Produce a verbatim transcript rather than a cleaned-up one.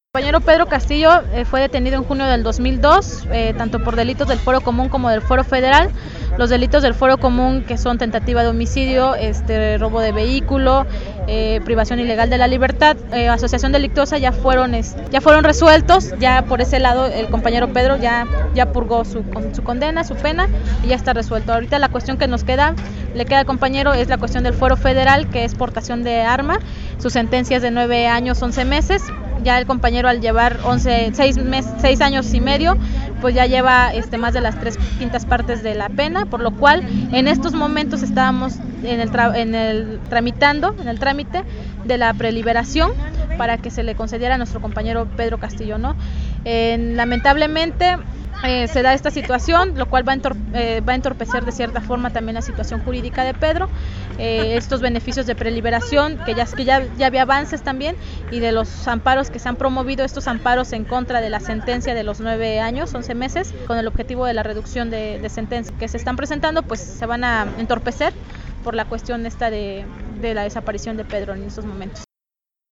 El compañero Pedro Castillo eh, fue detenido en junio del dos mil dos, eh, tanto por delitos del Fuero Común como del Fuero Federal. Los delitos del Fuero Común, que son tentativa de homicidio, este, robo de vehículo, eh, privación ilegal de la libertad, eh, asociación delictuosa, ya fueron este, ya fueron resueltos. Ya por ese lado el compañero Pedro ya, ya purgó su, su condena, su pena, y ya está resuelto. Ahorita la cuestión que nos queda, le queda al compañero, es la cuestión del Fuero Federal, que es portación de arma. Su sentencia es de nueve años, once meses. Ya el compañero, al llevar once, seis, mes, seis años y medio, pues ya lleva este, más de las tres quintas partes de la pena, por lo cual en estos momentos estábamos en el, tra en el tramitando, en el trámite de la preliberación para que se le concediera a nuestro compañero Pedro Castillo, ¿no? Eh, lamentablemente eh, se da esta situación, lo cual va a, entor eh, va a entorpecer de cierta forma también la situación jurídica de Pedro. Eh, estos beneficios de preliberación, que ya, que ya, ya había avances también, y de los amparos que se han promovido, estos amparos en contra de la sentencia de los nueve años, once meses, con el objetivo de la reducción de, de sentencia que se están presentando, pues se van a entorpecer por la cuestión esta de, de la desaparición de Pedro en estos momentos.